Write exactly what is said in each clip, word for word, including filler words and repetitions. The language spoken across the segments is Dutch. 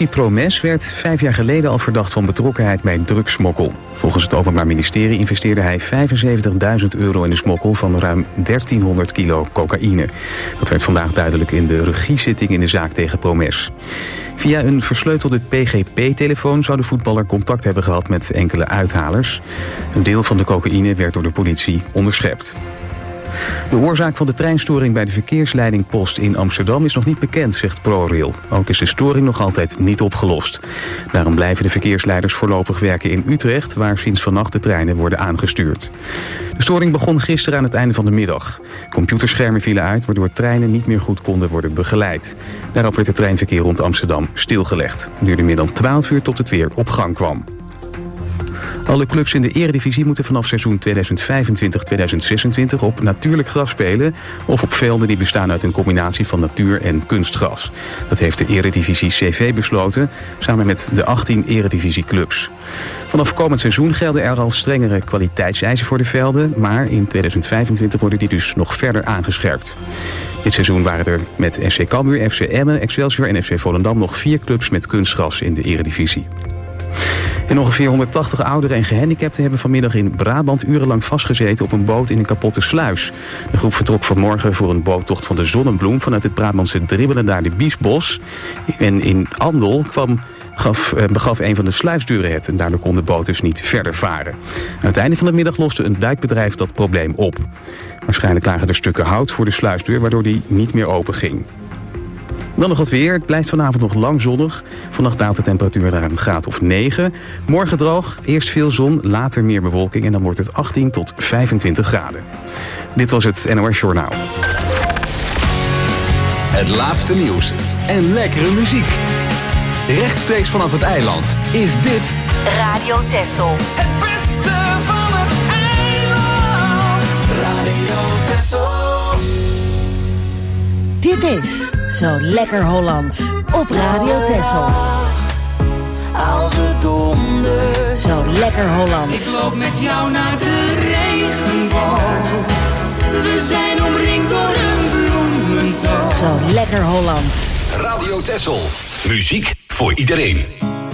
Alexis Promes werd vijf jaar geleden al verdacht van betrokkenheid bij drugssmokkel. Volgens het Openbaar Ministerie investeerde hij vijfenzeventigduizend euro in de smokkel van ruim dertienhonderd kilo cocaïne. Dat werd vandaag duidelijk in de regiezitting in de zaak tegen Promes. Via een versleutelde P G P-telefoon zou de voetballer contact hebben gehad met enkele uithalers. Een deel van de cocaïne werd door de politie onderschept. De oorzaak van de treinstoring bij de verkeersleidingpost in Amsterdam is nog niet bekend, zegt ProRail. Ook is de storing nog altijd niet opgelost. Daarom blijven de verkeersleiders voorlopig werken in Utrecht, waar sinds vannacht de treinen worden aangestuurd. De storing begon gisteren aan het einde van de middag. Computerschermen vielen uit, waardoor treinen niet meer goed konden worden begeleid. Daarop werd het treinverkeer rond Amsterdam stilgelegd. Het duurde meer dan twaalf uur tot het weer op gang kwam. Alle clubs in de eredivisie moeten vanaf seizoen tweeduizend vijfentwintig tweeduizend zesentwintig op natuurlijk gras spelen of op velden die bestaan uit een combinatie van natuur- en kunstgras. Dat heeft de eredivisie C V besloten, samen met de achttien eredivisieclubs. Vanaf komend seizoen gelden er al strengere kwaliteitseisen voor de velden, maar in tweeduizend vijfentwintig worden die dus nog verder aangescherpt. Dit seizoen waren er met F C Cambuur, F C Emmen, Excelsior en F C Volendam nog vier clubs met kunstgras in de eredivisie. En ongeveer honderdtachtig ouderen en gehandicapten hebben vanmiddag in Brabant urenlang vastgezeten op een boot in een kapotte sluis. De groep vertrok vanmorgen voor een boottocht van de Zonnebloem vanuit het Brabantse Dribbelen naar de Biesbos. En in Andel kwam, gaf, begaf een van de sluisdeuren het en daardoor kon de boot dus niet verder varen. Aan het einde van de middag loste een duikbedrijf dat probleem op. Waarschijnlijk lagen er stukken hout voor de sluisdeur waardoor die niet meer open ging. Dan nog wat weer. Het blijft vanavond nog lang zonnig. Vannacht daalt de temperatuur naar een graad of negen. Morgen droog, eerst veel zon, later meer bewolking en dan wordt het achttien tot vijfentwintig graden. Dit was het N O S Journaal. Het laatste nieuws en lekkere muziek. Rechtstreeks vanaf het eiland is dit Radio Texel. Het beste van het eiland. Radio Texel. Dit is Zo Lekker Hollands op Radio Texel. Als het dondert. Zo Lekker Hollands. Ik loop met jou naar de regenboog. We zijn omringd door een bloementuin. Zo Lekker Hollands. Radio Texel. Muziek voor iedereen.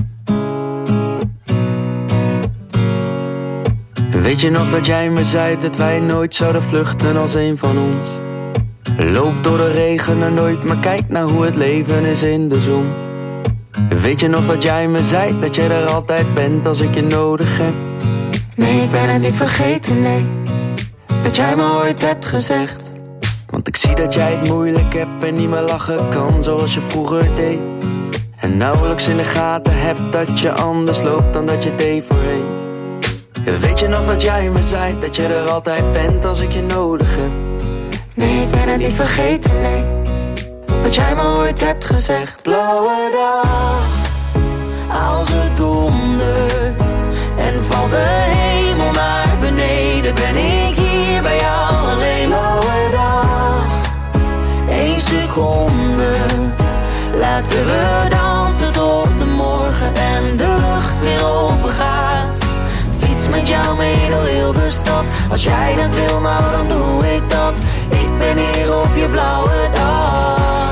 Weet je nog dat jij me zei dat wij nooit zouden vluchten als een van ons? Loop door de regen en nooit, maar kijk naar hoe het leven is in de zon. Weet je nog dat jij me zei dat jij er altijd bent als ik je nodig heb? Nee, ik ben het niet vergeten, nee. Dat jij me ooit hebt gezegd. Want ik zie dat jij het moeilijk hebt en niet meer lachen kan zoals je vroeger deed. En nauwelijks in de gaten hebt dat je anders loopt dan dat je deed voorheen. Weet je nog dat jij me zei dat je er altijd bent als ik je nodig heb? Nee, ik ben het niet vergeten, nee. Wat jij me ooit hebt gezegd. Blauwe dag, als het dondert en valt de hemel naar beneden, ben ik hier bij jou alleen. Blauwe dag, één seconde, laten we dansen tot de morgen en de lucht weer open gaat. Fiets met jou mee door heel de stad. Als jij dat wil, nou dan doe ik dat. Ik ben hier op je blauwe dag.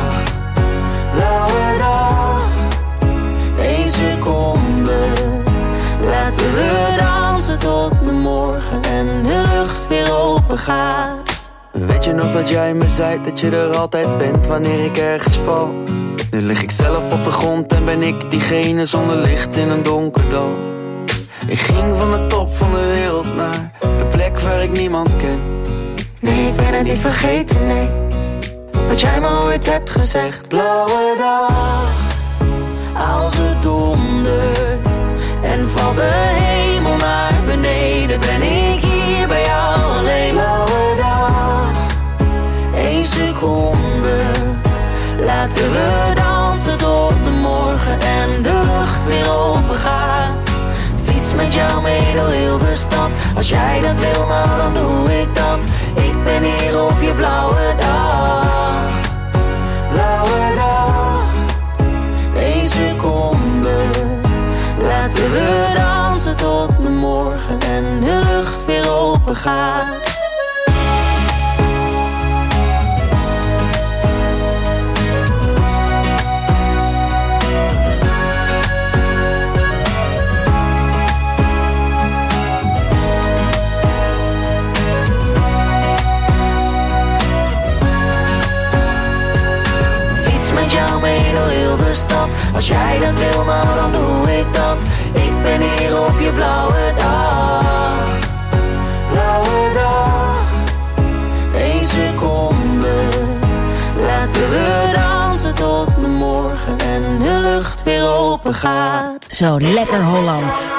Blauwe dag, één seconde, laten we dansen tot de morgen en de lucht weer open gaat. Weet je nog dat jij me zei dat je er altijd bent wanneer ik ergens val? Nu lig ik zelf op de grond en ben ik diegene zonder licht in een donker dal. Ik ging van de top van de wereld naar de plek waar ik niemand ken. Nee, ik ben het niet vergeten, nee. Wat jij me ooit hebt gezegd. Blauwe dag, als het dondert en valt de hemel naar beneden, ben ik hier bij jou alleen. Blauwe dag, één seconde, laten we dansen tot de morgen en de lucht weer open gaat. Fiets met jou mee door heel de stad. Als jij dat wil, nou dan doe ik dat. Ik ben hier op je blauwe dag. Blauwe dag, één seconde, laten we dansen tot de morgen en de lucht weer open gaat. Als jij dat wil, nou dan doe ik dat. Ik ben hier op je blauwe dag. Blauwe dag. Eén seconde. Laten we dansen tot de morgen en de lucht weer open gaat. Zo lekker Holland.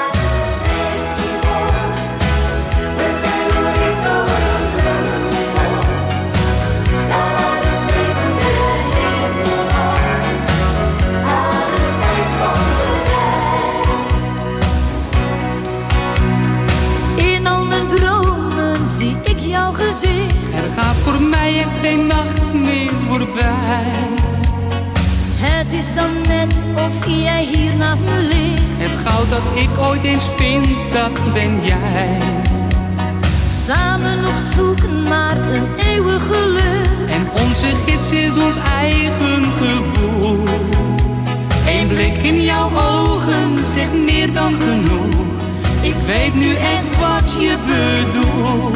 Er gaat voor mij echt geen nacht meer voorbij. Het is dan net of jij hier naast me ligt. Het goud dat ik ooit eens vind, dat ben jij. Samen op zoek naar een eeuwig geluk. En onze gids is ons eigen gevoel. Eén blik in jouw ogen zegt meer dan genoeg. Ik weet nu echt wat je bedoelt.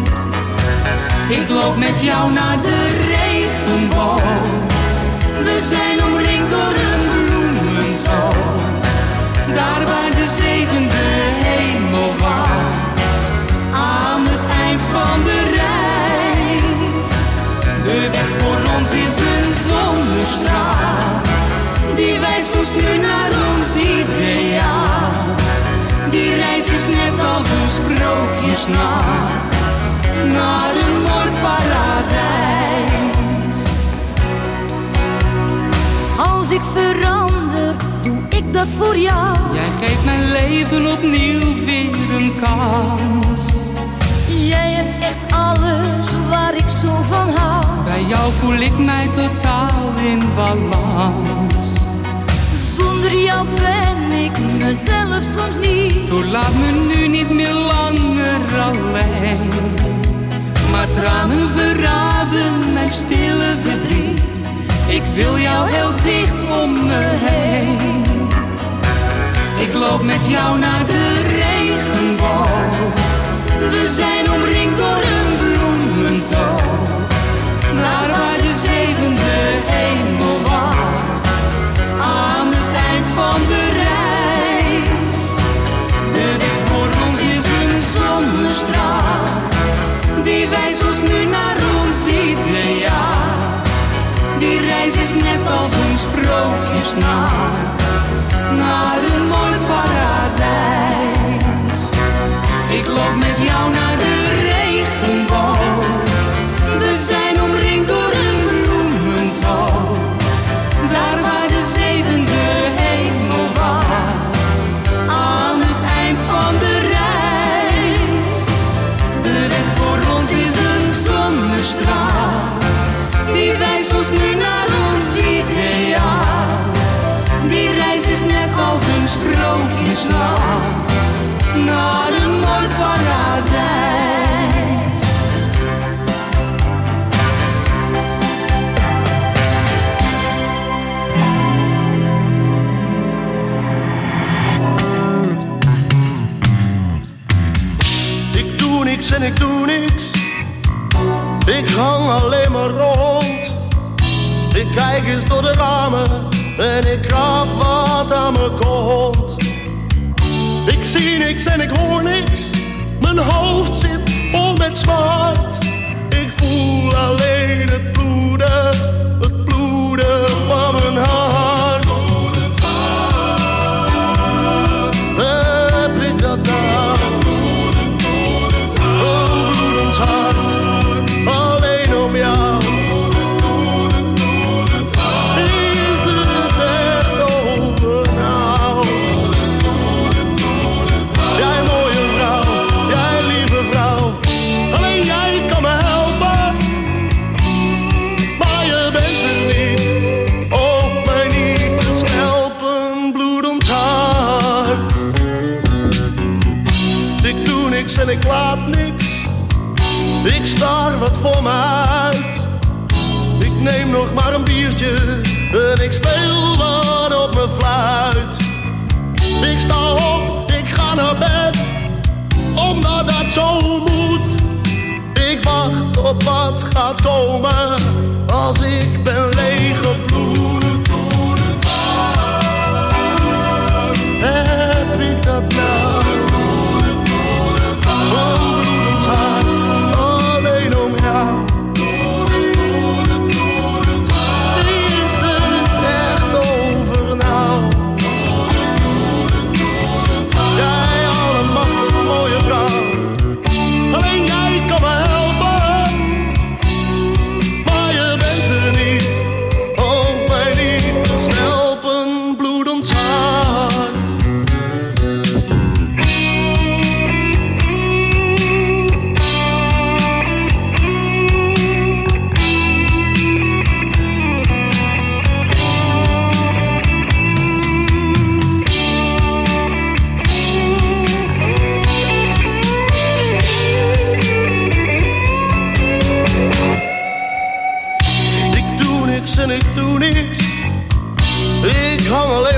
Ik loop met jou naar de regenboog. We zijn omringd door een bloementoon. Daar waar de zevende hemel wacht. Aan het eind van de reis. De weg voor ons is een zonnestraal. Die wijst ons nu naar ons ideaal. Die reis is net als een sprookjesnacht. Naar een mooi paradijs. Als ik verander, doe ik dat voor jou. Jij geeft mijn leven opnieuw weer een kans. Jij hebt echt alles waar ik zo van hou. Bij jou voel ik mij totaal in balans. Zonder jou ben ik mezelf soms niet. Toen laat me nu niet meer langer alleen. Maar tranen verraden mijn stille verdriet. Ik wil jou heel dicht om me heen. Ik loop met jou naar de regenboog. We zijn omringd door een bloementoon. Daar waar de zevende hemel wacht. Aan het eind van de reis. De weg voor ons is een zonnestraal. Die wijst ons nu naar ons ideaal. Die reis is net als een sprookjesnacht. Naar een mooi paradijs. Ik loop met jou naar de regenboog. We zijn omringd door een bloementoon. Daar waar de zevende hemel wacht. Aan het eind van de reis. De weg voor ons is een zonnestraal. Die wijst ons nu naar ons ideaal. Die reis is net als een sprookjesnacht. Naar een mooi paradijs. Ik doe niks en ik doe niks. Ik hang alleen maar rond. Ik kijk eens door de ramen en ik krap wat aan me komt. Ik zie niks en ik hoor niks. Mijn hoofd zit vol met zwart. Ik voel alleen het bloeden, het bloeden van mijn hart. Bloedend hart. Heb ik dat nou? Bloedend, bloedend hart. Een bloedend hart. Alleen om jou. Bloedend, bloedend hart. Is het echt over nou? Bloedend, bloedend hart. Jij mooie vrouw, jij lieve vrouw. Alleen jij kan me helpen. Maar je bent er niet. Ook mij niet te helpen. Bloedend hart. Ik doe niks en ik laat niks. Ik staar wat voor me uit. Ik neem nog maar een biertje en ik speel wat op mijn fluit. Ik sta op, ik ga naar bed, omdat dat zo moet. Ik wacht op wat gaat komen, als ik ben leeggebloed. Bloedend hart.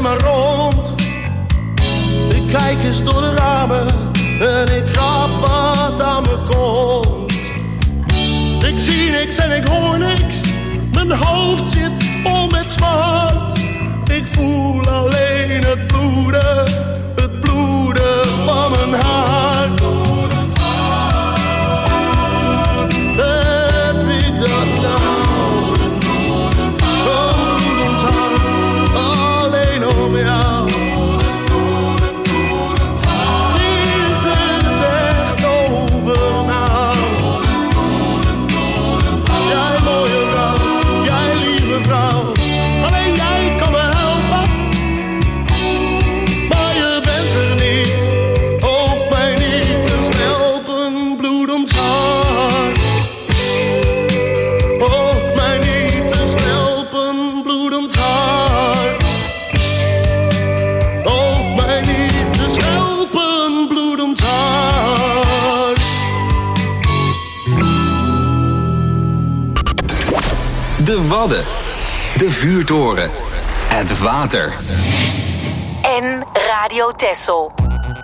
alleen maar rond. Ik kijk eens door de ramen en ik krap wat aan me komt. Ik zie niks en ik hoor niks, mijn hoofd zit vol met smart. Ik voel alleen het bloeden, het bloeden van mijn hart. Heb ik dat nou? Een bloedend hart, alleen om jou. Is het echt over nou? Jij mooie vrouw, jij lieve vrouw, alleen jij kan me helpen. Maar je bent er niet, hoop mij niet te snel op een bloedend hart. Hoop mij niet te snel op een bloedend hart. Hoop mij niet te snel op een bloedend hart. De Wadden. De vuurtoren. Het water. En Radio Texel.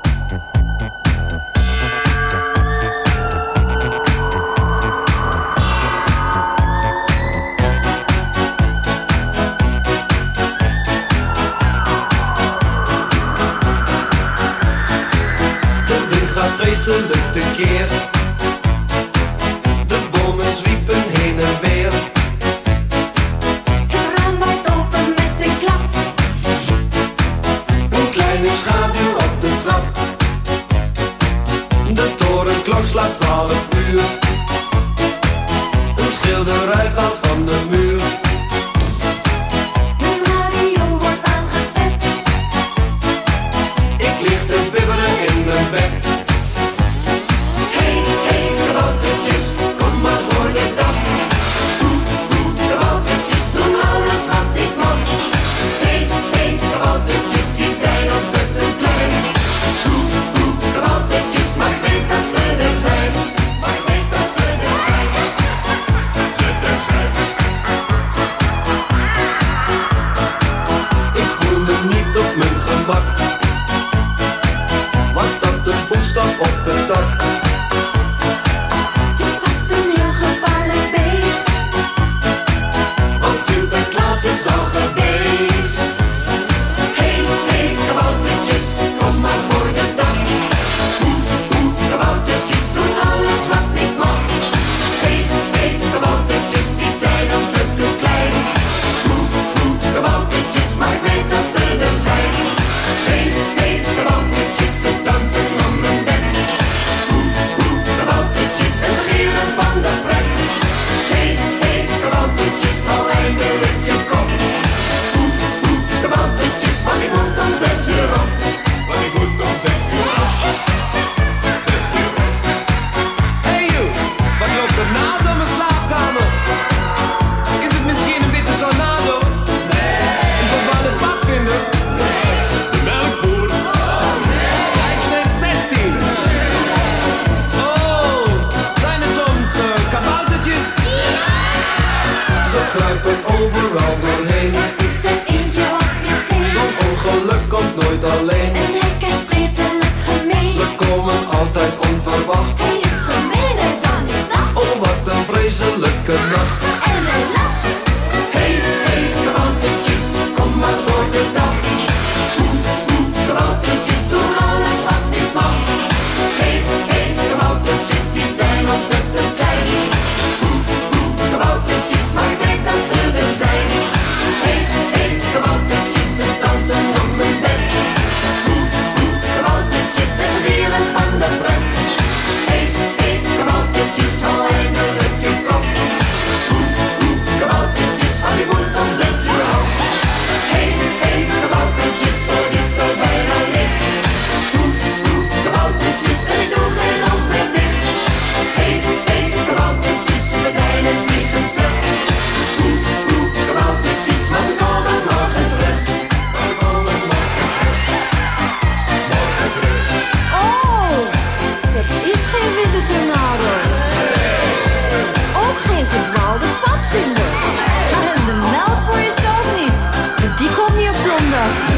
De wind gaat vreselijk tekeer. De bomen zwiepen heen en weer. Het raam waait open met een klap. Een kleine schaduw op de trap. De torenklok slaat twaalf uur. Een schilderij valt van de muur. Mijn radio wordt aangezet. Ik lig te bibberen in mijn bed. Hey, hey, kaboutertjes, kom maar voor de dag. Oeh, oeh, kaboutertjes doen alles wat ik mag. Hey, hey, kaboutertjes, die zijn ontzettend klein. Oeh, oeh, kaboutertjes, maar ik weet dat ze er zijn. Maar ik weet dat ze er zijn. Ze er zijn. Ik voel me niet op mijn gemak. Was dat een voetstap op het dak? Het is vast een heel gevaarlijk beest. Want Sinterklaas is al geweest. Hey, hey, kaboutertjes, kom maar voor de dag. Oeh, oeh, kaboutertjes doen alles wat ik mag. Hey, hey, kaboutertjes, die zijn ontzettend klein. Oeh, oeh, kaboutertjes, maar ik weet dat ze er zijn. Hey, hey, kaboutertjes, ze dansen om mijn bed. Oeh, oeh, kaboutertjes, en ze gieren van de pret. Hey, hey, kaboutertjes, hou eindelijk je kop. Oeh, oeh, kaboutertjes, want ik moet om zes uur op. Want ik moet om zes uur op. Zes uur op. Hey you, wat loopt er nou door mijn slaapkamer? Is het misschien een witte tornado? Nee. Een verdwaalde padvinder? Nee. De melkboer? Oh nee. Rijksweg zestien? Nee. Oh, zijn het soms uh, kaboutertjes? Ze kruipen overal doorheen. Er zit er eentje op je teen. Zo'n ongeluk komt nooit alleen. En hij kijkt vreselijk gemeen. Ze komen altijd onverwacht. Hij is gemeener dan ik dacht. Oh, wat een vreselijke nacht. En hij lacht. Hey, hey, kaboutertjes, kom maar voor de dag. Oeh, oeh, kaboutertjes doen alles wat ik mag. Hey, hey, kaboutertjes, die zijn ontzettend klein. Oeh, oeh, kaboutertjes, maar ik weet dat ze er zijn. Hey, hey, kaboutertjes, ze dansen om mijn bed. Oeh,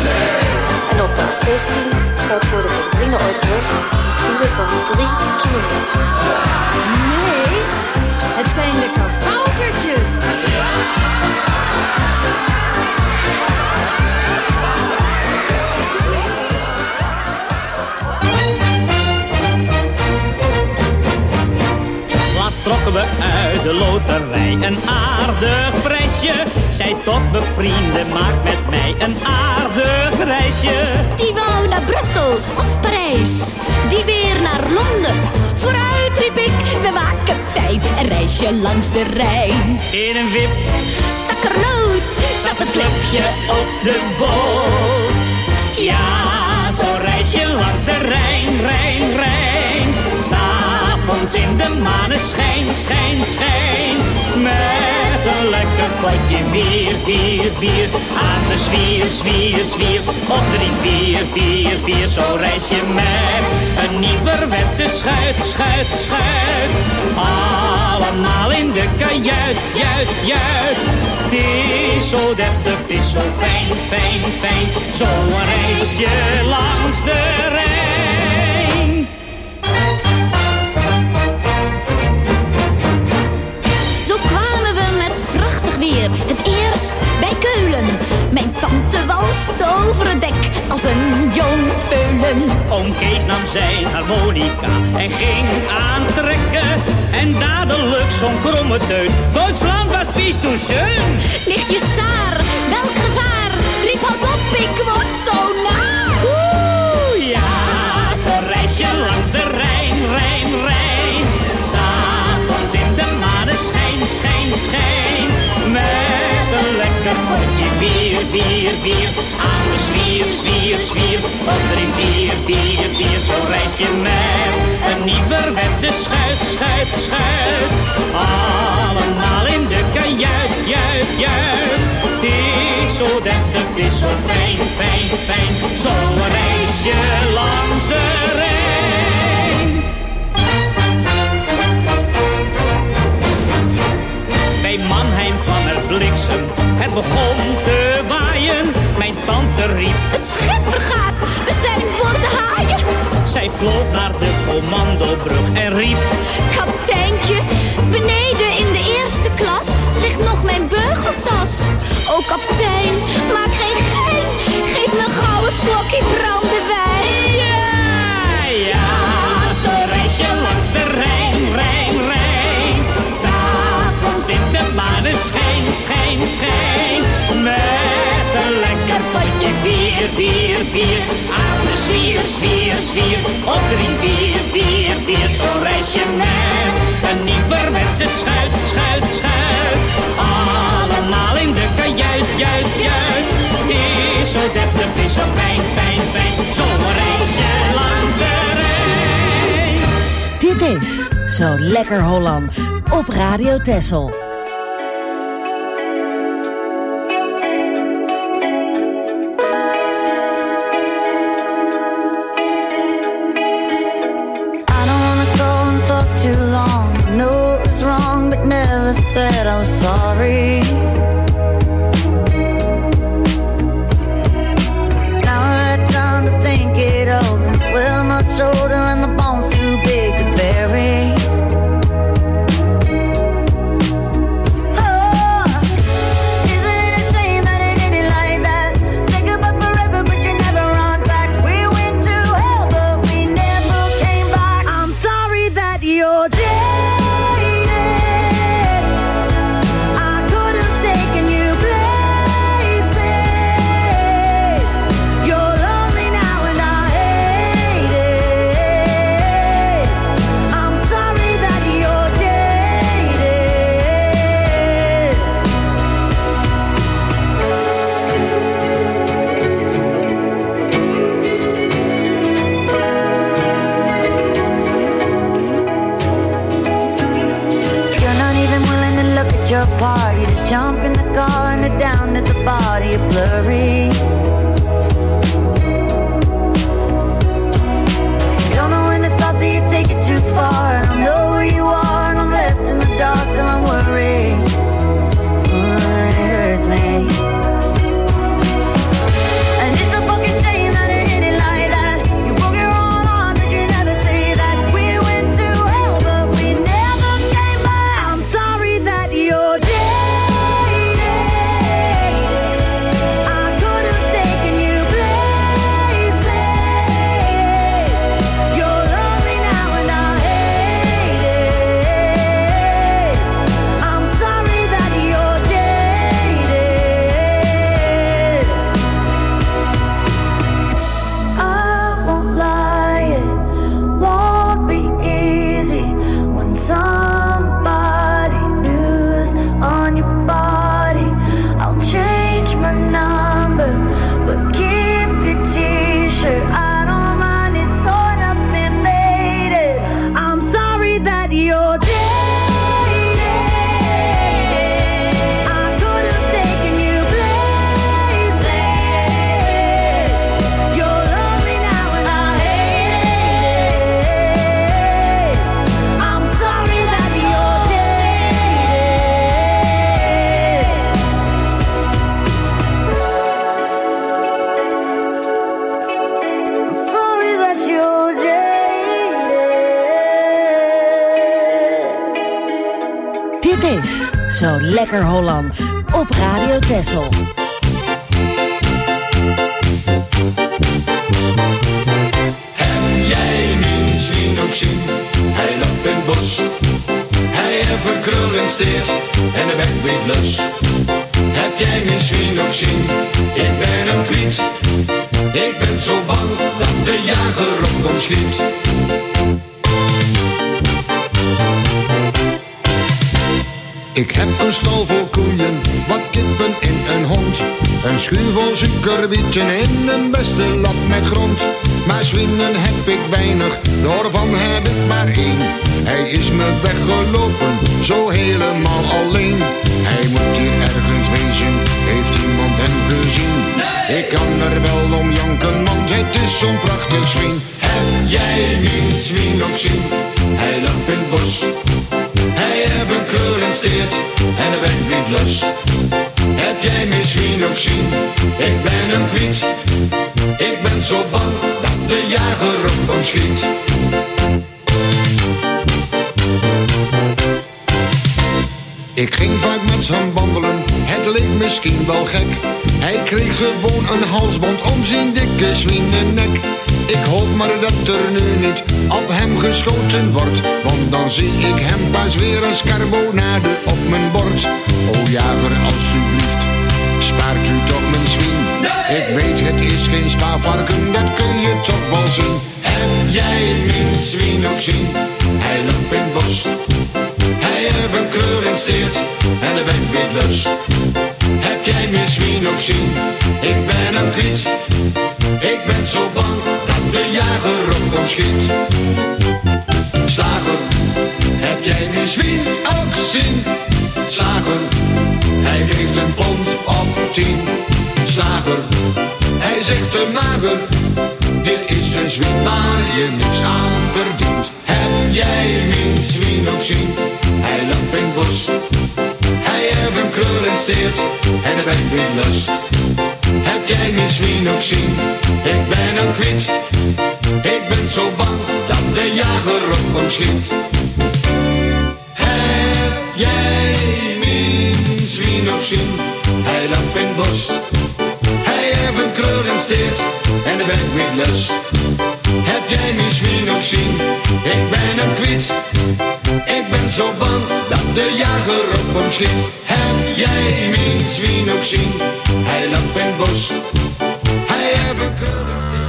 En op de A zestien staat voor de Van Brienenoordbrug een file van drie kilometer. Nee, het zijn de kaboutertjes. Laatst trokken we uit de loterij een aardig prijsje. Zij tot bevrienden, maakt met mij een aardig reisje. Die wou naar Brussel of Parijs, die weer naar Londen. Vooruit riep ik, we maken fijn een reisje langs de Rijn. In een wip, zakkernoot, zat het klepje op de boot. Ja, zo'n reisje langs de Rijn, Rijn, Rijn. S'avonds in de maneschijn, schijn, schijn. Met een lekker potje bier, bier, bier. Aan de zwier, zwier, zwier. Op drie, vier, vier, vier. Zo reis je met een nieuwerwetse schuit, schuit, schuit. Allemaal in de kajuit, juit, juit. Het is zo deftig, het is zo fijn, fijn, fijn. Zo'n reisje langs de Rijn. Zo kwamen we met prachtig weer, het eerst bij Keulen. Mijn tante walste over het dek als een jong veulen. Oom Kees nam zijn harmonica en ging aantrekken. En dadelijk zo'n kromme teut. Duitsland was bis du schön. Nichtje Saar, welk gevaar? Riep houd op, ik word zo naar. Oeh, ja, zo'n reisje langs de Rijn, Rijn, Rijn. S'avonds in de maneschijn, schijn, schijn. Met een lekker potje bier, bier, bier. Aan de zwier, zwier, zwier. Op drie, vier, vier, vier. Zo reis je met een nieuwerwetse schuit, schuit, schuit. Allemaal in de kajuit, juit, juit. Het is zo deftig, het is zo fijn, fijn, fijn. Zo'n reisje langs de Rijn. Bij Mannheim kwam er bliksem, het begon te waaien. Mijn tante riep, het schip vergaat, we zijn voor de haaien. Zij vloog naar de commandobrug en riep, kapiteintje, beneden in de eerste klas ligt nog mijn beugeltas. O kapitein, maak geen gein, geef me een gouden slokje brandewijn. Ja, ja, zo reis je langs de Rijn, Rijn, Rijn. S'avonds in de maneschijn, schijn, schijn. Met een lekker potje bier, bier, bier. Aan de zwier, zwier, zwier. Op drie, vier, vier, vier. Zo reis je met een nieuwerwetse schuit, schuit, schuit. Allemaal in de kajuit, juit, juit. Het is zo deftig, het is zo fijn, fijn, fijn. Zo reis je langs de Rijn. Dit is Zo Lekker Hollands op Radio Texel. Said I was sorry. Now I had time to think it over. Well, much older and the bones too big to bury. Oh, isn't it a shame that it ended like that? Say goodbye forever, but you never run back. We went to hell, but we never came back. I'm sorry that you're dead. I could have is Zo Lekker Hollands op Radio Texel. Heb jij mijn zwien ook zien? Hij loopt in het bos. Hij heeft een krul en steert en de bek weer los. Heb jij mijn zwien ook zien? Ik ben hem kwijt. Ik ben zo bang dat de jager op ons schiet. Ik heb een stal vol koeien, wat kippen en een hond. Een schuur vol suikerbieten en een beste lap met grond. Maar zwinnen heb ik weinig, daarvan heb ik maar één. Hij is me weggelopen, zo helemaal alleen. Hij moet hier ergens wezen, heeft iemand hem gezien? Nee. Ik kan er wel om janken, want het is zo'n prachtig zwien. Heb jij mijn zwien ook zien? Hij loopt in het bos. Hij heeft een krul en steert en de bek weer los. Heb jij mijn zwien ook zien? Ik ben hem kwijt. Ik ben zo bang dat de jager op ons schiet. Ik ging vaak met hem wandelen, het leek misschien wel gek. Hij kreeg gewoon een halsband om zijn dikke zwienennek. Ik hoop maar dat er nu niet op hem geschoten wordt, want dan zie ik hem pas weer als carbonade op mijn bord. O jager, alstublieft, spaart u toch mijn zwien. Nee. Ik weet het is geen spaarvarken, dat kun je toch wel zien. Heb jij mijn zwien ook zien? Hij loopt in het bos. Hij heeft een krul en steert en de bek weer los. Heb jij mijn zwien ook zien? Ik ben hem kwijt. Ik ben zo bang dat de jager op ons schiet. Slager, heb jij mijn zwien ook zien? Slager, hij heeft een pond of tien. Slager, hij zegt te mager. Dit is een zwien waar je niks aan verdient. Heb jij mijn zwien ook zien? Hij loopt in het bos. Hij heeft een krul en steert en de bek weer los. Heb jij mijn zwien ook zien? Ik ben hem kwijt. Ik ben zo bang dat de jager op ons schiet. Heb jij mijn zwien ook zien? Hij loopt in het bos. Hij heeft een krul en steert en de bek weer los. Heb jij mijn zwien ook zien? Ik ben hem kwijt. Ik ben zo bang dat de jager op ons schiet. Heb jij mijn zwien ook zien? Hij loopt in het bos. Hij heeft een krul en steert.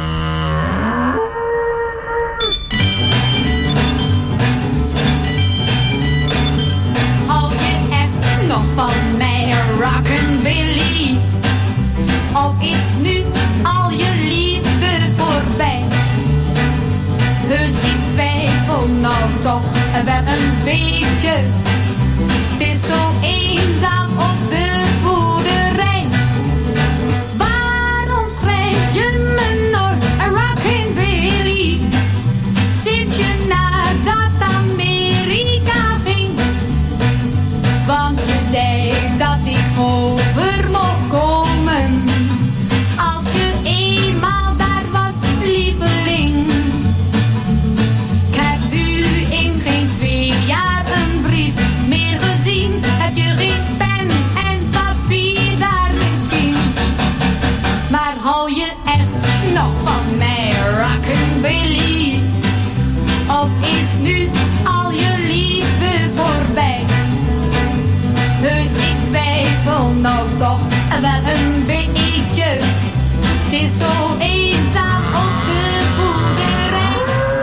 Hou je echt nog van mij, Rockabilly? Of is nu al je liefde voorbij? Dus ik twijfel nou toch wel een beetje. Het is zo eenzaam op de boerderij. Waarom schrijf je me nog een Rockabilly? Zit je naar dat Amerika ging? Want je zei dat ik over mocht komen. Als je eenmaal daar was, lieveling. Ik heb u in geen twee jaar een brief meer gezien. Heb je geen pen en papier daar misschien? Maar hou je echt nog van mij, Rockabilly? Of is nu al je liefde voorbij? Dus ik twijfel nou toch wel een beetje. Het is zo eenzaam op de boerderij.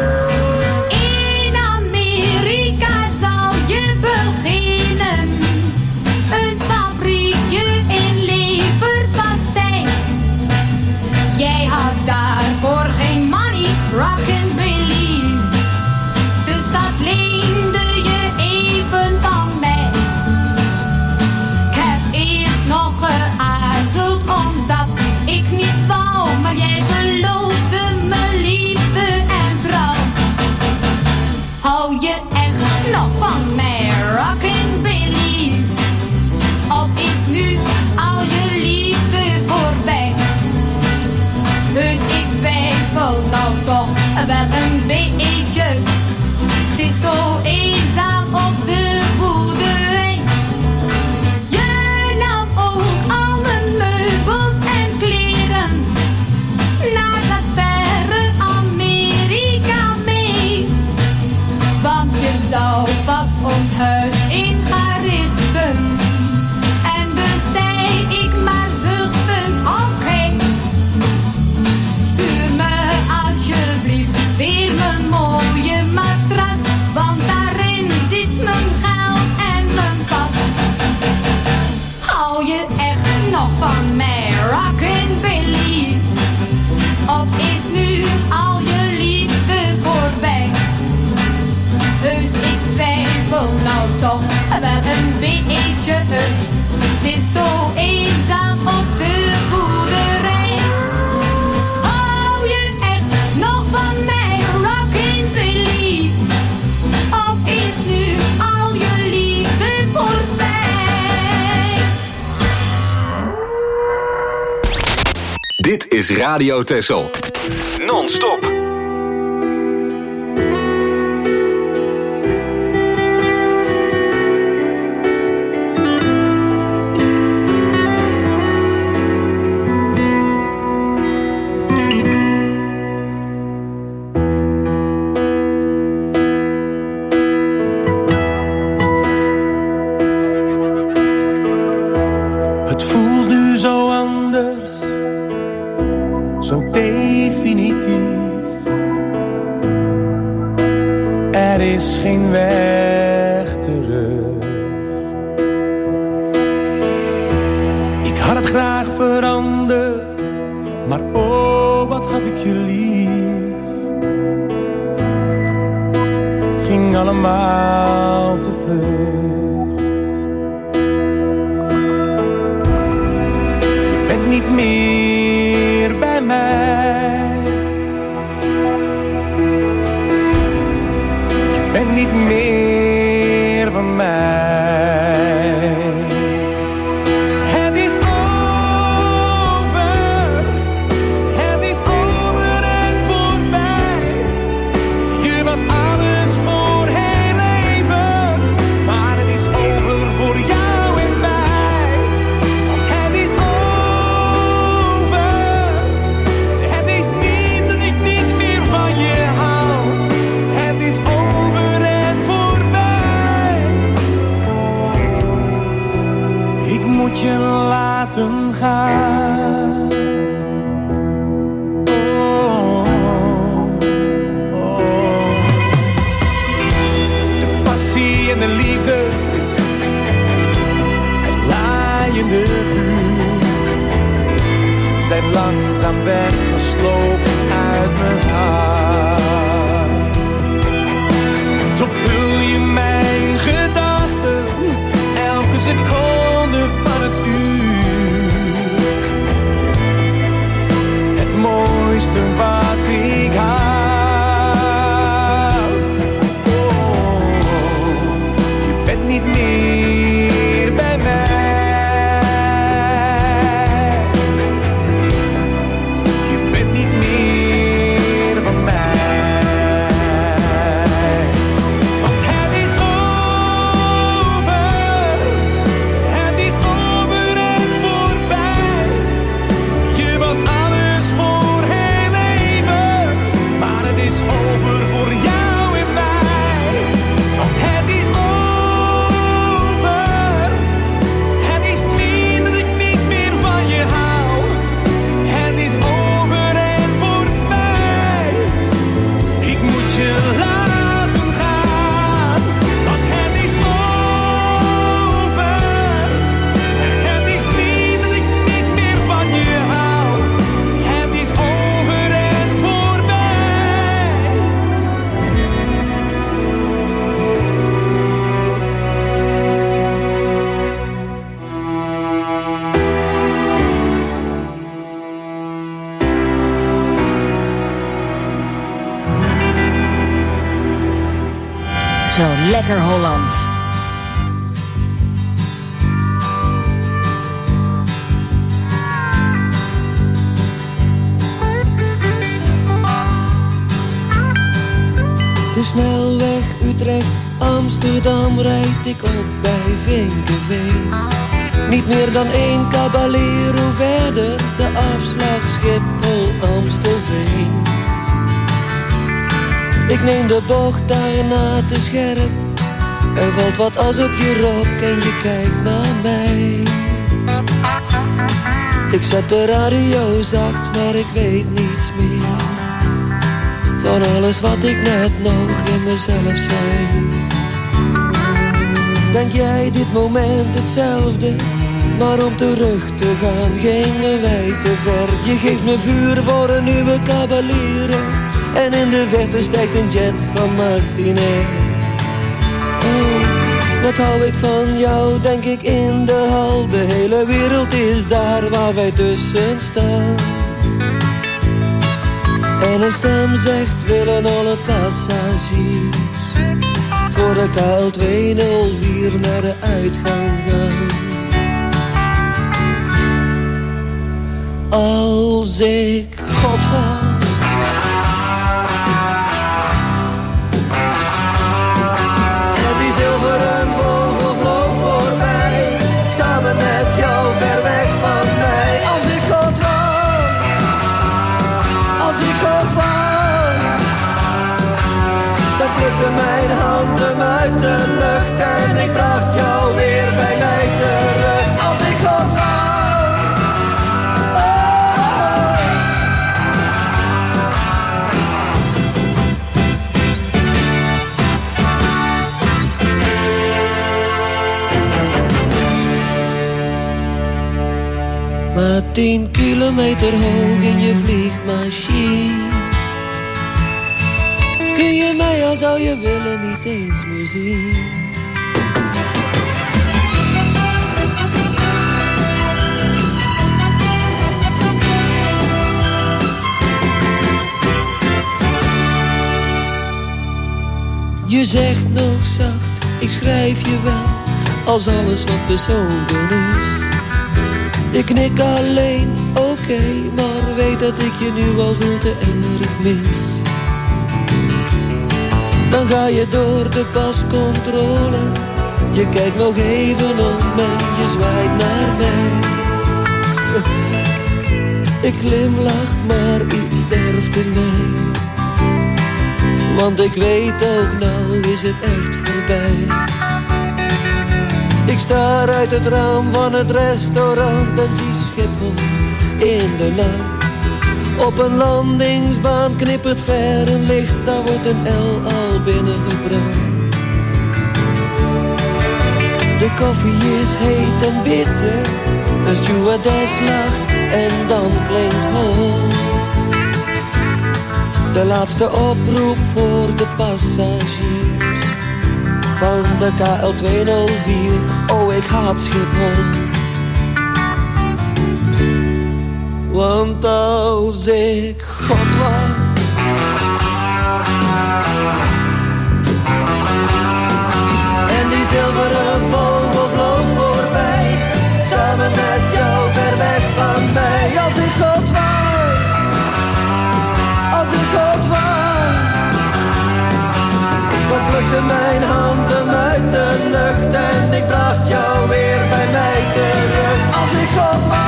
In Amerika zou je beginnen. Een fabriekje in leverpastei. Jij had daarvoor geen money, Rockabilly. Dus dat leende je even van mij. Ik heb eerst nog geaarzeld omdat ik niet wou, maar jij geloofde me liefde en trouw. Hou je echt nog van mij, Rockabilly? Of is nu al je liefde voorbij? Dus ik twijfel nou toch wel een beetje. Het is zo eenzaam op de boerderij. zit zo eenzaam op de boerderij. Hou je echt nog van mij, Rockin' Billy? Of is nu al je liefde voorbij? Dit is Radio Texel. Non-stop. Het voelt nu zo anders, zo definitief. Er is geen weg terug. Ik had het graag veranderd, maar oh, wat had ik je lief. Het ging allemaal te vlug. Je bent niet meer bij mij. Je bent niet meer van mij. Het is over. Het is over en voorbij. Je was alles voor heel leven, maar het is over voor jou en mij. Want het is over. Het is niet dat ik niet meer van je hou. Het is over en voorbij. Ik moet je laten gaan. Oh, oh. De passie en de liefde, het laaiende vuur, zijn langzaam weggeslopen uit mijn hart. Toch vul je mijn gedachten elke seconde van het uur. Het mooiste wat ik had. Oh, je bent niet meer bij mij. Je bent niet meer van mij. Want het is over. Het is over en voorbij. Je was alles voor heel leven, maar het is over voor jou en mij. Want het is over. Het is niet dat ik niet meer van je hou. Het is over en voorbij. Ik moet je laten gaan, want het is over. Het is niet dat ik niet meer van je hou. Het is over en voorbij. Zo lekker Hollands. De snelweg Utrecht-Amsterdam rijd ik op bij Vinkenveen. Niet meer dan één Caballero verder, de afslag Schiphol-Amstelveen. Ik neem de bocht daarna te scherp. Er valt wat as op je rok en je kijkt naar mij. Ik zet de radio zacht, maar ik weet niets meer van alles wat ik net nog in mezelf zei. Denk jij dit moment hetzelfde? Maar om terug te gaan gingen wij te ver. Je geeft me vuur voor een nieuwe Caballero en in de verte stijgt een jet van Martinair. Oh, Wat hou ik van jou, denk ik in de hal. De hele wereld is daar waar wij tussen staan. En een stem zegt, willen alle passagiers voor de K L tweehonderdvier naar de uitgang gaan. Als ik God was, en die zilveren vogel vloog voorbij, samen met jou ver weg van mij. Als ik God was, als ik God was, dan plukte mijn hand hem uit de lucht en ik bracht jou weer bij mij terug. Als ik God was. Maar tien kilometer hoog in je vliegmachine, kun je mij al zou je willen niet eens meer zien. Je zegt nog zacht, ik schrijf je wel, als alles wat bezonken is. Ik knik alleen, oké, okay, maar weet dat ik je nu al veel te erg mis. Dan ga je door de pascontrole, je kijkt nog even om en je zwaait naar mij. Ik glimlach, maar iets sterft in mij. Want ik weet ook, nou is het echt voorbij. Ik staar uit het raam van het restaurant en zie Schiphol in de nacht. Op een landingsbaan knippert ver een licht, daar wordt een L al binnengebracht. De koffie is heet en bitter, de stewardess lacht en dan klinkt hol. De laatste oproep voor de passagiers van de K L tweehonderdvier, oh ik haat Schiphol. Want als ik God was, en die zilveren vogel vloog voorbij, samen met jou ver weg van mij. Als ik God was, als ik God was, dan plukte mijn hand hem uit de lucht en ik bracht jou weer bij mij terug. Als ik God was.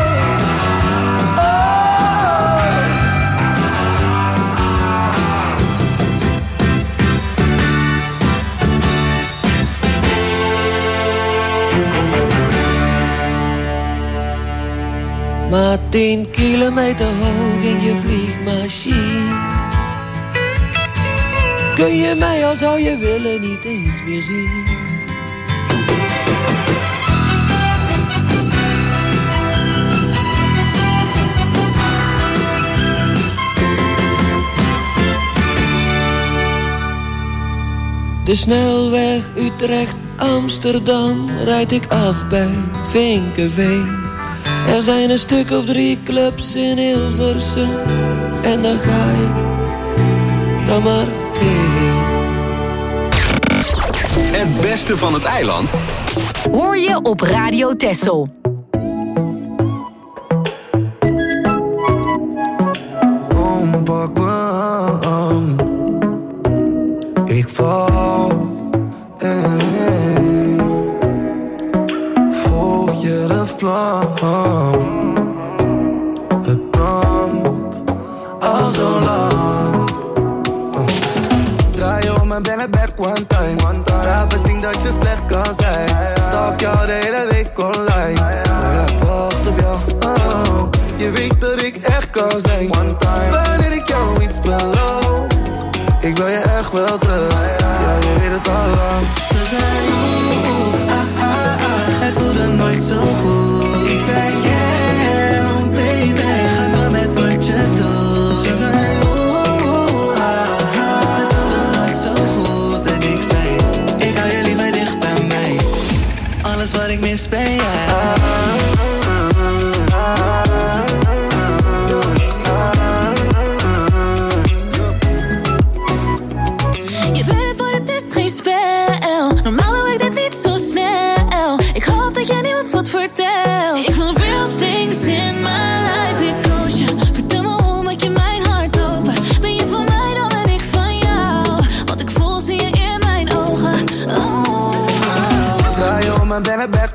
Maar tien kilometer hoog in je vliegmachine, kun je mij al zou je willen niet eens meer zien. De snelweg Utrecht-Amsterdam rijd ik af bij Vinkeveen. Er zijn een stuk of drie clubs in Hilversum en dan ga ik dan maar heen. Het beste van het eiland hoor je op Radio Texel. Kom, pak me aan. Ik val. Hey. Volg je de vlam. Het brandt al zo lang. Draai om en ben het back one time. Rapen zien dat je slecht kan zijn. Stalk jou de hele week online. Ja, ik wacht op jou. Oh, je weet dat ik echt kan zijn. Wanneer ik jou iets beloof, ik wil je echt wel terug. Ja, je weet het al lang. Ze zei oeh, ah, ah, ah. Het voelde nooit zo goed. Ik zei yeah, baby, ga door met wat je doet. Ze zei oeh, ah, ah. Het voelde nooit zo goed. En ik zei, ik hou je liever dicht bij mij.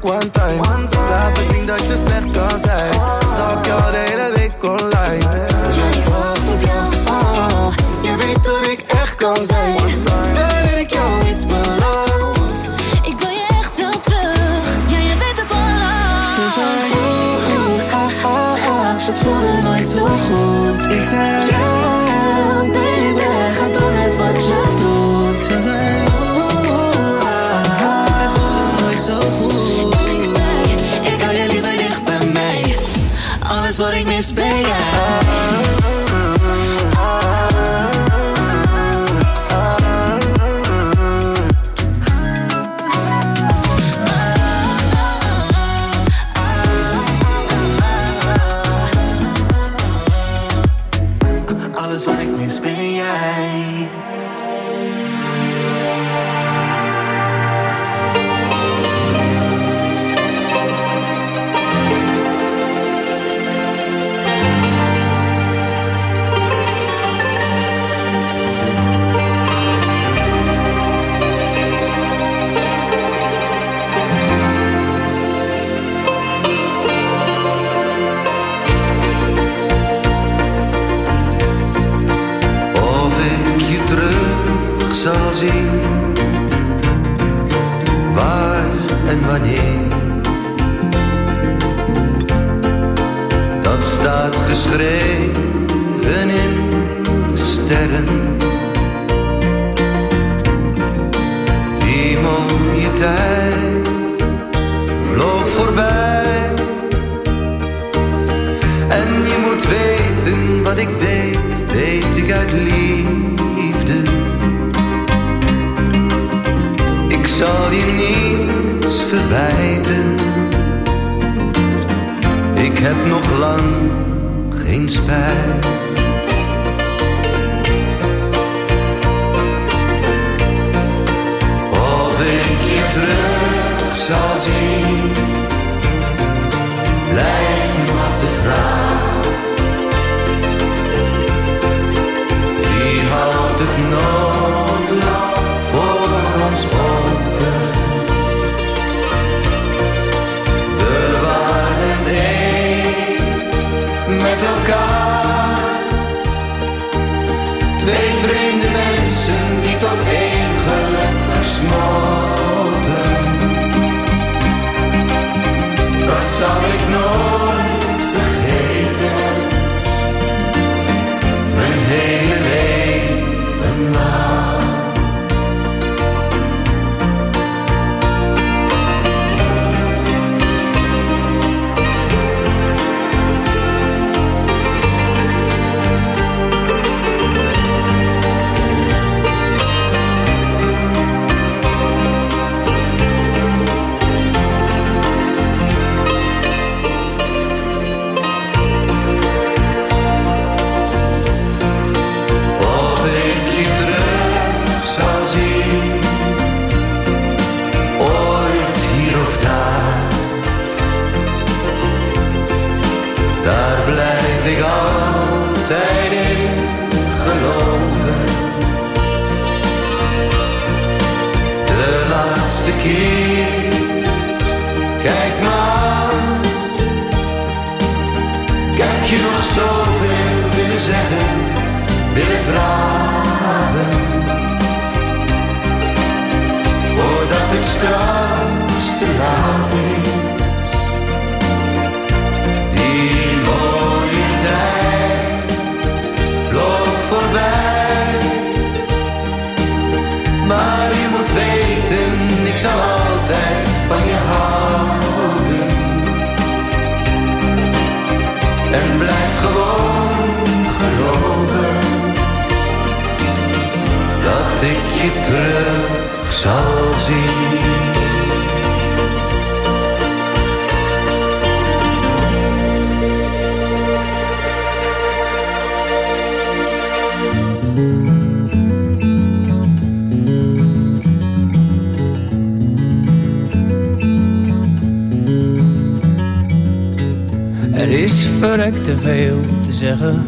one time. Laat me zien dat je slecht kan zijn. Stalk jou de hele week online. Ja, ik wacht op jou. Oh, je weet dat ik echt kan zijn. Wanneer ik jou iets beloof. Ik wil je echt wel terug. Ja, je weet het al lang. Ze zei, oh, oh, ah, ah, ah. Het voelde nooit zo goed. Ik zei, yeah, baby, ga door met wat je doet. Ze zei, oh, oh, ah, ah. Het voelde nooit zo goed. Ik zei, ik hou je liever dicht bij mij. Alles wat ik mis ben jij. Alles wat ik mis ben jij. Zal zien waar en wanneer. Dat staat geschreven in sterren. Die mooie tijd vloog voorbij. En je moet weten wat ik deed, deed ik uit liefde. Ik zal je niets verwijten. Ik heb nog lang geen spijt. Of ik je terug zal zien, blijft nog de vraag. Die houdt het noodlot voor ons open. We waren één met elkaar. Twee vreemde mensen die tot één geluk versmolten. Dat zal ik nooit vergeten. Mijn hele leven lang. Kijk maar, ik heb je nog zoveel willen zeggen, willen vragen. Voordat het straks te laat is. Die mooie tijd vloog voorbij. Maar je moet weten, ik zal altijd van je houden. En blijf gewoon geloven dat ik je terug zal zien. Er is verrekt te veel te zeggen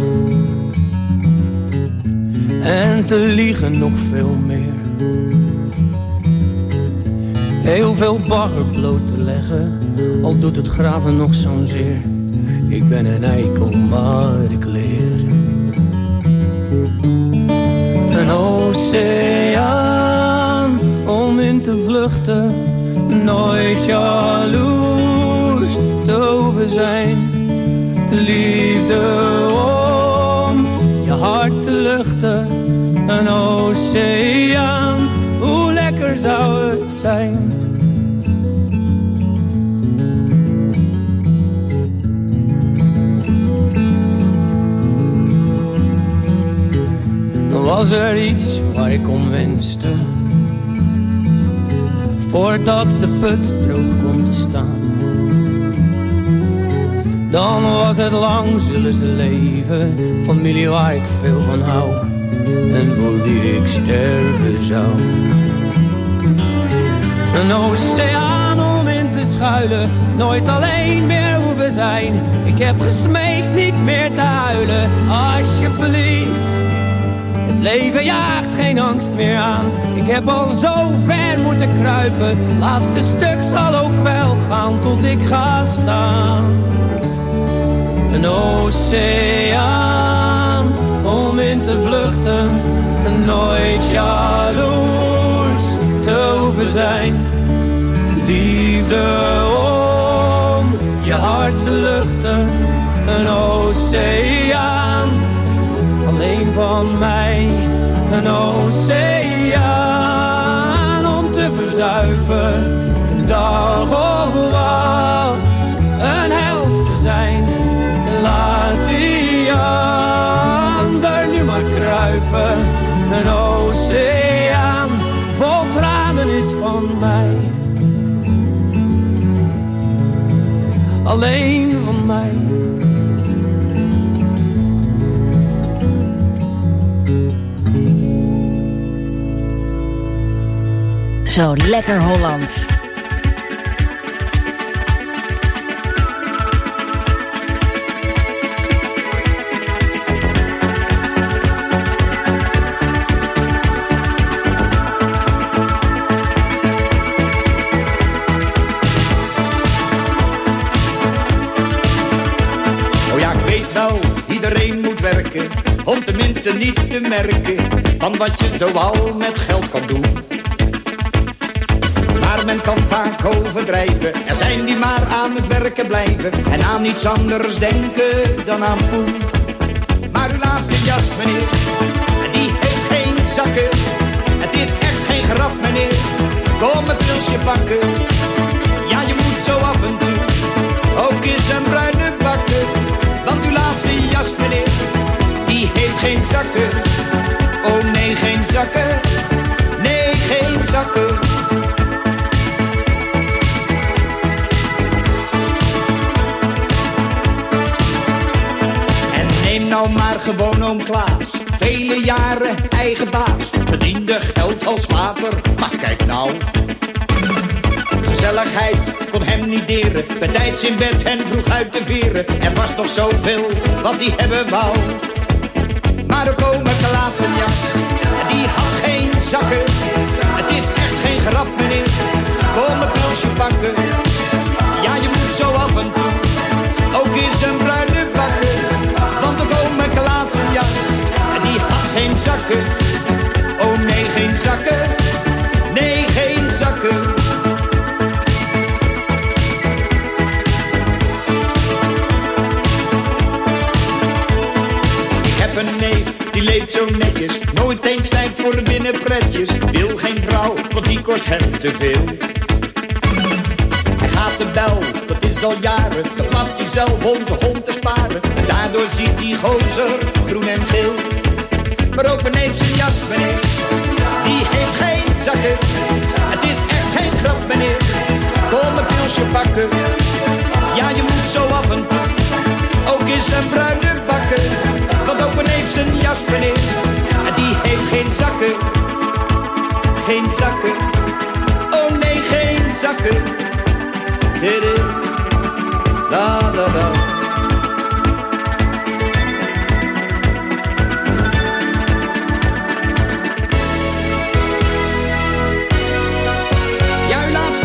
en te liegen nog veel meer. Heel veel bagger bloot te leggen, al doet het graven nog zo'n zeer. Ik ben een eikel, maar ik leer. Een oceaan om in te vluchten, nooit jaloers te over zijn. Liefde om je hart te luchten, een oceaan, hoe lekker zou het zijn. Dan was er iets waar ik om wenste, voordat de put droog kwam te staan. Dan was het lang, zullen ze leven, familie waar ik veel van hou en voor wie ik sterven zou. Een oceaan om in te schuilen, nooit alleen meer hoeven zijn. Ik heb gesmeekt niet meer te huilen, alsjeblieft. Het leven jaagt geen angst meer aan, ik heb al zo ver moeten kruipen. Laatste stuk zal ook wel gaan tot ik ga staan. Een oceaan om in te vluchten, nooit jaloers te hoeven zijn. Liefde om je hart te luchten, een oceaan alleen van mij. Een oceaan om te verzuipen, dag of wat, een held te zijn. Laat die ander nu maar kruipen. Een oceaan vol tranen is van mij. Alleen van mij. Zo lekker Holland. Om tenminste niets te merken van wat je zoal met geld kan doen. Maar men kan vaak overdrijven, er zijn die maar aan het werken blijven en aan niets anders denken dan aan poen. Maar uw laatste jas, meneer, die heeft geen zakken. Het is echt geen grap, meneer, kom een pilsje pakken. Ja, je moet zo af en toe ook eens een bruine bakken. Want uw laatste jas, meneer, die heeft geen zakken. Oh nee, geen zakken. Nee, geen zakken. En neem nou maar gewoon oom Klaas. Vele jaren eigen baas. Verdiende geld als water. Maar kijk nou. Gezelligheid kon hem niet deren. Betijds in bed en vroeg uit de veren. Er was nog zoveel wat hij hebben wou. Maar ook ome Klaas een jas, die had geen zakken. Het is echt geen grap, meneer, kom een pilsje pakken. Ja, je moet zo af en toe ook eens een bruine bakken. Want ook ome Klaas een jas, die had geen zakken. Oh nee, geen zakken. Nee, geen zakken. Een neef, die leeft zo netjes, nooit eens tijd voor de binnenpretjes. Wil geen vrouw, want die kost hem te veel. Hij gaat de bel, dat is al jaren, dan blaft hij zelf om zijn hond te sparen. En daardoor ziet die gozer groen en geel. Maar ook beneden zijn jas, meneer, die heeft geen zakken. Het is echt geen grap, meneer, kom een pilsje pakken. Ja, je moet zo af en toe ook eens een bruine bakken. Want ook heeft zijn jas, meneer, en die heeft geen zakken. Geen zakken. Oh nee, geen zakken. Didi, la la la. Ja, uw laatste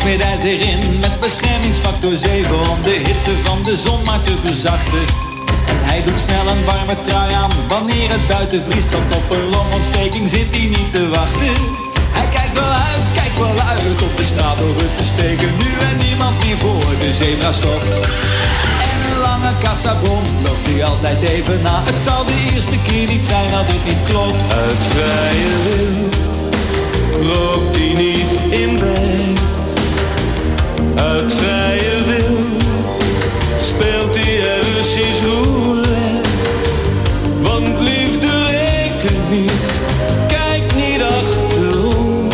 smeert hij zich in met beschermingsfactor zeven om de hitte van de zon maar te verzachten. En hij doet snel een warme trui aan wanneer het buiten vriest, want op een longontsteking zit hij niet te wachten. Hij kijkt wel uit, kijkt wel uit op de straat over te steken, nu en niemand meer voor de zebra stopt. En een lange kassabon loopt hij altijd even na. Het zal de eerste keer niet zijn dat dit niet klopt. Uit vrije wil rookt hij niet in bed. Uit vrije wil speelt hij er Russisch roulette. Want liefde rekent niet, kijk niet achterom.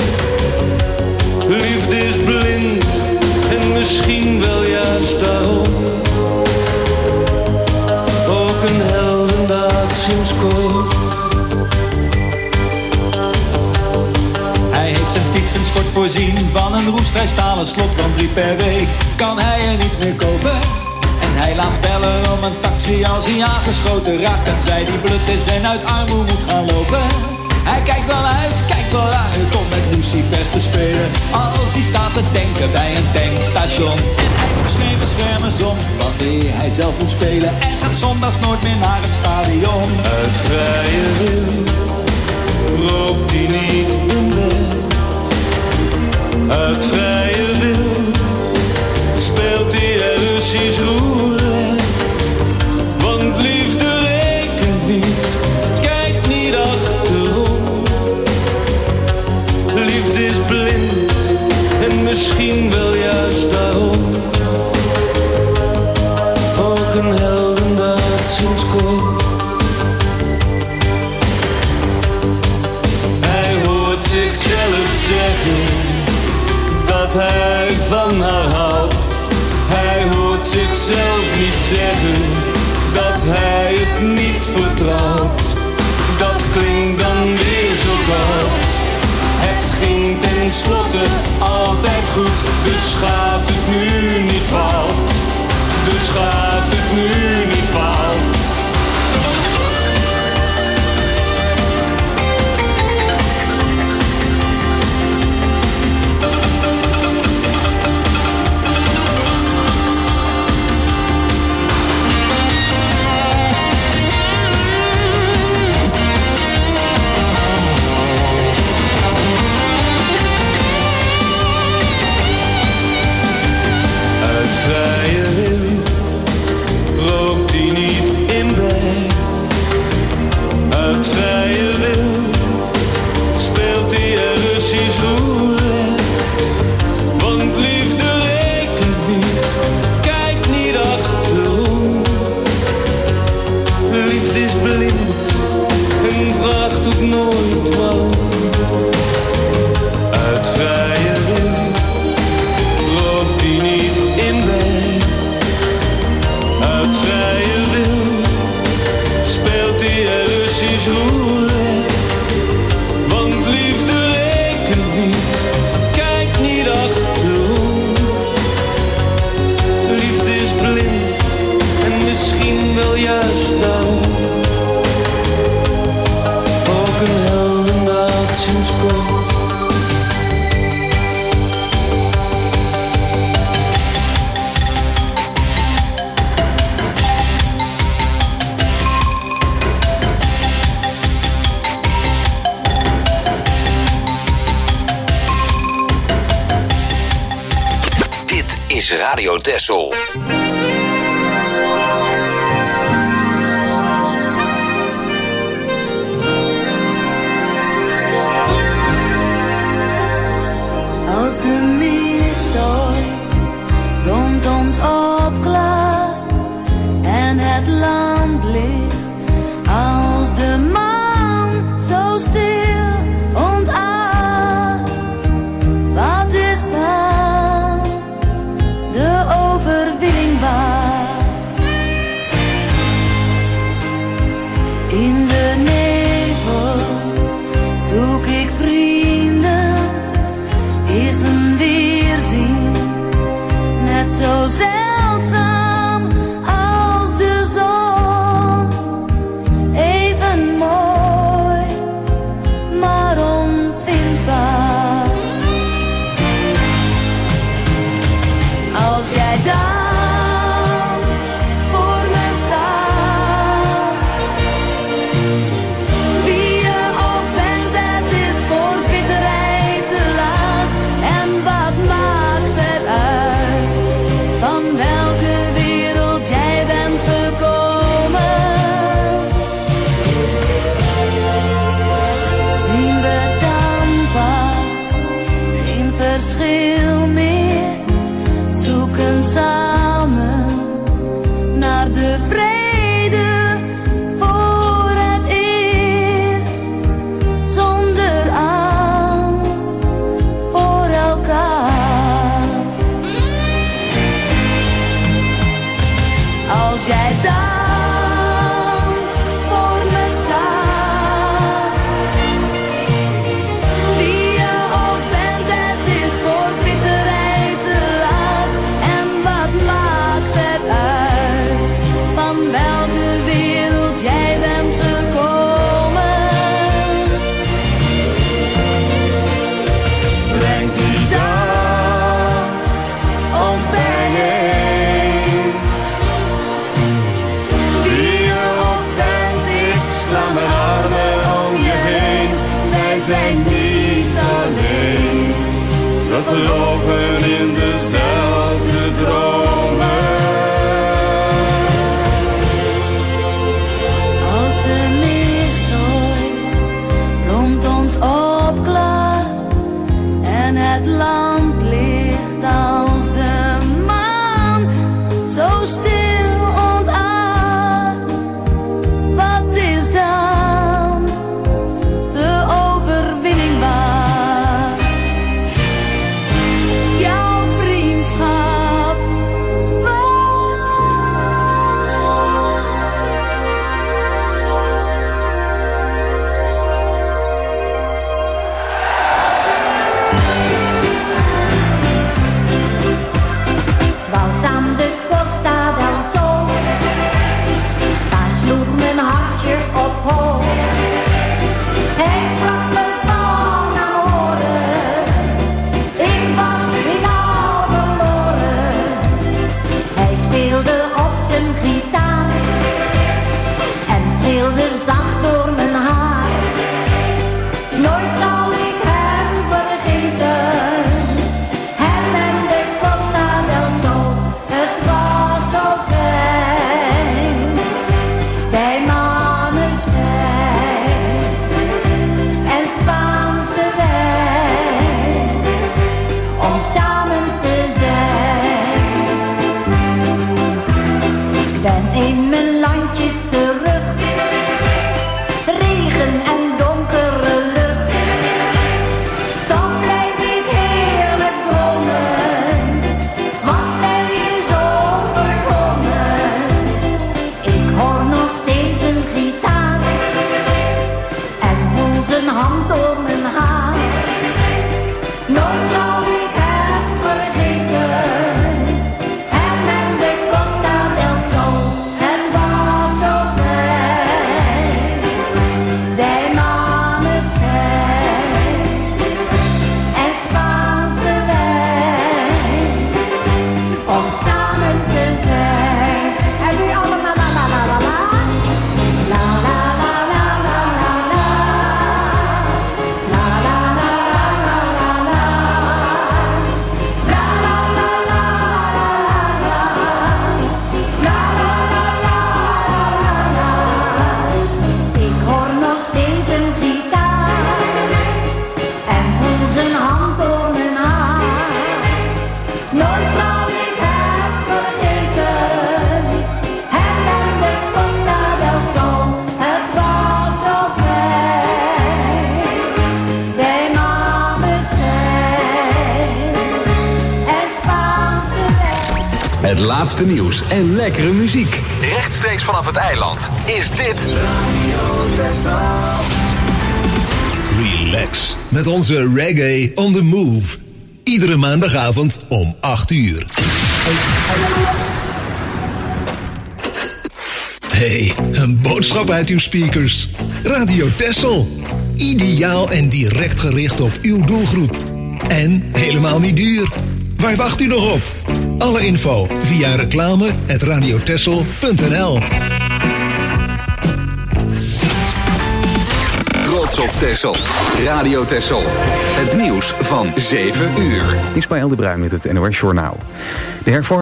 Liefde is blind en misschien wel juist daarom. Ook een heldendaad sinds kort. Hij heeft zijn fietsenschort voorzien van een roestvrij stalen slot, want drie per week kan hij er niet meer kopen. En hij laat bellen om een taxi als hij aangeschoten raakt, tenzij die blut is en uit armoede moet gaan lopen. Hij kijkt wel uit, kijkt wel uit om met lucifers te spelen, als hij staat te tanken bij een tankstation. En hij doet scheve schermen om wanneer hij zelf moet spelen, en gaat zondags nooit meer naar het stadion. Uit vrije wil rookt hij niet in bed. Uit vrije wil speelt hij er Russisch roulette. Want liefde rekent niet, kijk niet achterom. Liefde is blind en misschien wel juist daarom. Ook een heldendaad sinds kort. Hij hoort zichzelf zeggen dat hij van haar houdt. Hij hoort zichzelf niet zeggen dat hij het niet vertrouwt. Dat klinkt dan weer zo koud. Het ging tenslotte altijd goed, dus gaat het nu niet fout. Dus gaat het nu niet fout. Vrije wil rookt hij niet in bed. Uit vrije wil speelt hij er Russisch roulette. Want liefde rekent niet, kijk niet achterom. Liefde is blind en vraagt ook nooit waarom. Uit vrije wil rookt hij niet in bed. Uit vrije wil speelt hij er Russisch roulette. Want liefde rekent niet, kijk niet achterom. Liefde is blind en misschien wel juist daarom. Ook een heldendaad sinds kort. Radio Texel. Als de mist ooit rond ons opklaart en het land ligt als de maan zo stil ontaard, wat is dan de overwinning waard? In de nevel zoek ik vrienden, is een weerzien net zo zeldzaam als de zon. Even mooi, maar onvindbaar. we geloven in dezelfde dromen. Als de mist ooit rond ons opklaart en het land ligt als de maan, zo stil ontaard, wat is dan de overwinning waard? Jouw vriendschap Was aan de Costa del Sol, daar sloeg mijn hartje op hol. Hij sprak me van amoren, ik was finaal verloren. Hij speelde op zijn gitaar en streelde zacht door mijn haar. Nooit zal ik hem vergeten, hem en de Costa del Sol. Het was zo fijn, bij maneschijn en Spaanse wijn, om samen te zijn. Ben in mijn landje terug, regen en donkere lucht. Toch blijf ik heerlijk dromen, wat mij is overkomen. Ik hoor nog steeds een gitaar en voel zijn hand door mijn haar. Nooit zal ik hem vergeten, hem en de Costa del Sol. Het was zo fijn, bij maneschijn en Spaanse wijn, om samen te zijn. En nu allemaal la la la la la. La la la la la la la. La la la la la la la. La la la la la la. La la la la la la. Ik hoor nog steeds een gitaar en voel zijn hand door mijn haar. Nooit zal ik hem vergeten, hem en de Costa del Sol. Het was zo fijn, bij maneschijn en Spaanse wijn. Het laatste nieuws en lekkere muziek. Rechtstreeks vanaf het eiland is dit Relax met onze Reggae on the Move. Iedere maandagavond om acht uur. Hey, een boodschap uit uw speakers. Radio Texel. Ideaal en direct gericht op uw doelgroep. En helemaal niet duur. Waar wacht u nog op? Alle info via reclame at radiotexel punt n l. Trots op Texel. Radio Texel. Het nieuws van zeven uur. Ismaël de Bruin met het N O S Journaal. De hervorming